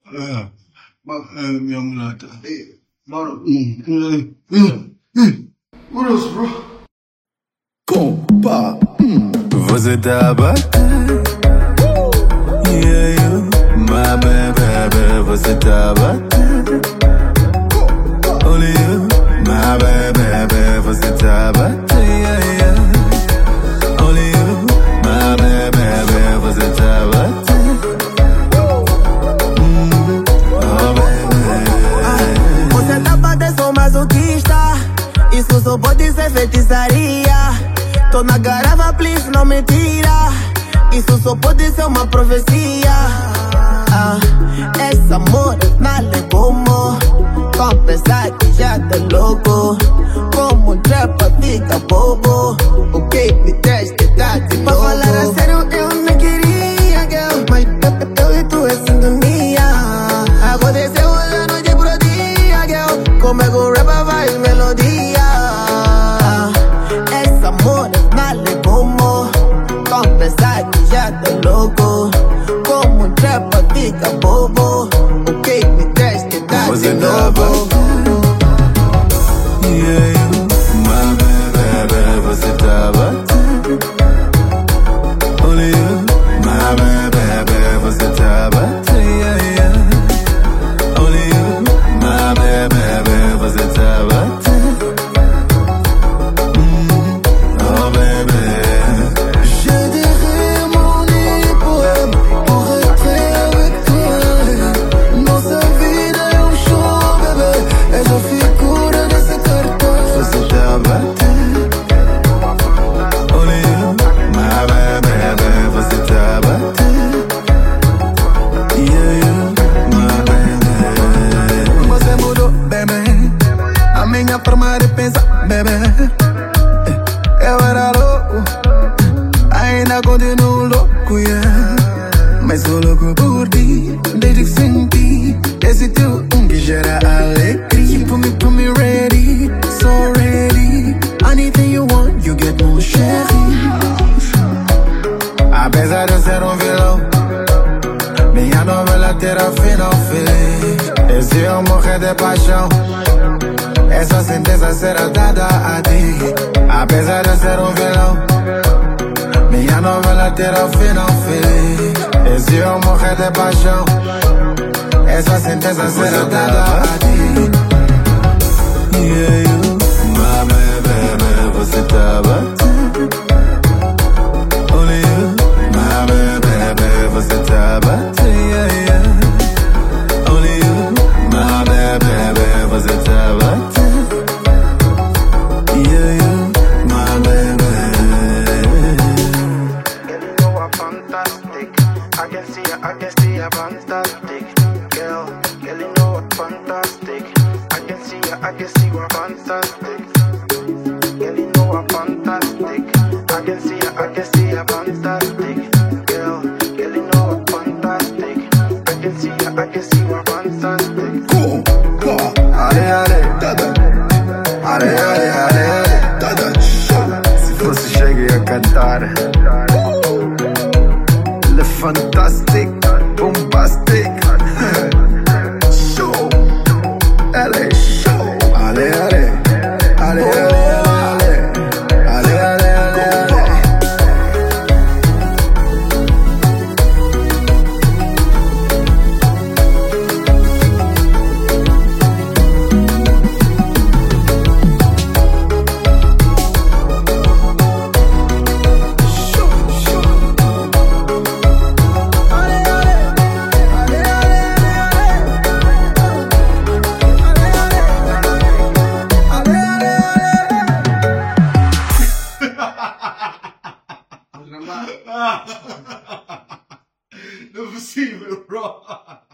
Minha mulata. Mano. What else, bro? Compa. Você tá batendo. Yeah, you. My baby, você tá batendo. Only you. My baby, você tá batendo. Yeah, yeah. Only you. My baby, você tá batendo. Você tá batendo, sou masoquista. Isso só pode ser feitiçaria. Tô na garrafa, please, não me tira. Isso só pode ser uma profecia. Esse amor não é como confessar que já tá louco. Como um trapa fica bobo. O que me teste tá de novo. Pra falar a sério, eu não queria, girl. Mas eu e tu é sintonia. Aconteceu hoje à noite pro dia, girl. Comigo rapa vai melodia. Esse amor não é como confessar que já tá louco. Como um trapa fica bobo. O que me teste tá de novo. Yeah, you. My baby, você tá batendo. Only you. My baby, você tá batendo. Yeah, yeah. Only you. My baby, você tá batendo. Oh baby. Je dirais mon poème pour être avec toi. Nossa vida é show, bebê. És a figura desse cartão. Você tá batendo. Only you. My baby, você tá batendo. Yeah, you. My baby. Você mudou, bebê. A minha forma de pensar, bebê. Eu era louco, ainda continuo louco, yeah. Mas sou louco por ti, desde que senti esse teu que gera alegria. You put me ready, so ready. Anything you want, you get more chérie. Apesar de eu ser vilão, minha novela terá final feliz. E se eu morrer de paixão, essa sentença será dada a ti. Apesar de ser vilão, minha novela terá final feliz. E se eu morrer de paixão, essa sentença será dada a ti. Yeah, you. My baby, você tá batendo. Only you. My baby, você tá batendo. Yeah, yeah. Only you. My baby, você tá batendo. Yeah, you, my baby. Girl, you know I'm fantastic. I can see you're fantastic. Girl, you know I'm fantastic. I can see you're fantastic. Girl, you know I'm fantastic. I can see you're fantastic. Girl, you know I'm fantastic. I can see you're fantastic. Cool, cool. Ale, ale, tada. Ale, ale, ale, ale, tada. Se fosse cheguei a cantar. Ele é fantastic, bombastic. Show. Ela é show. Ale, ale, ale, ale, ale, ale, ale, ale, ale. Não é possível, bro.